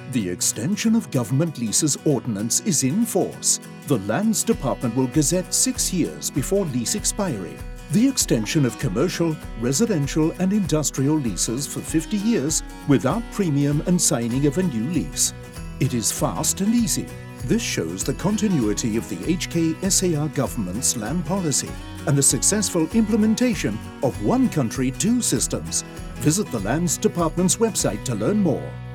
The Extension of Government Leases Ordinance is in force. The Lands Department will gazette 6 years before lease expiry. The extension of commercial, residential and industrial leases for 50 years without premium and signing of a new lease. It is fast and easy. This shows the continuity of the HK-SAR government's land policy and the successful implementation of One Country, Two Systems. Visit the Lands Department's website to learn more.